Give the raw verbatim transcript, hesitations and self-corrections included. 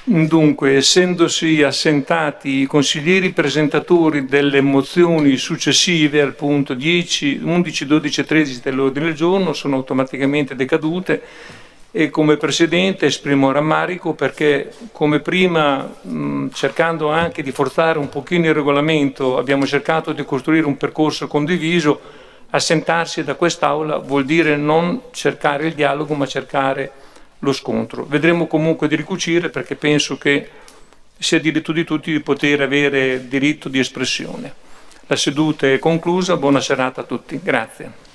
Dunque, essendosi assentati i consiglieri presentatori delle mozioni successive al punto dieci, undici, dodici e tredici dell'ordine del giorno, sono automaticamente decadute e come Presidente esprimo rammarico perché, come prima, mh, cercando anche di forzare un pochino il regolamento, abbiamo cercato di costruire un percorso condiviso. Assentarsi da quest'Aula vuol dire non cercare il dialogo, ma cercare lo scontro. Vedremo comunque di ricucire, perché penso che sia diritto di tutti di poter avere diritto di espressione. La seduta è conclusa, buona serata a tutti. Grazie.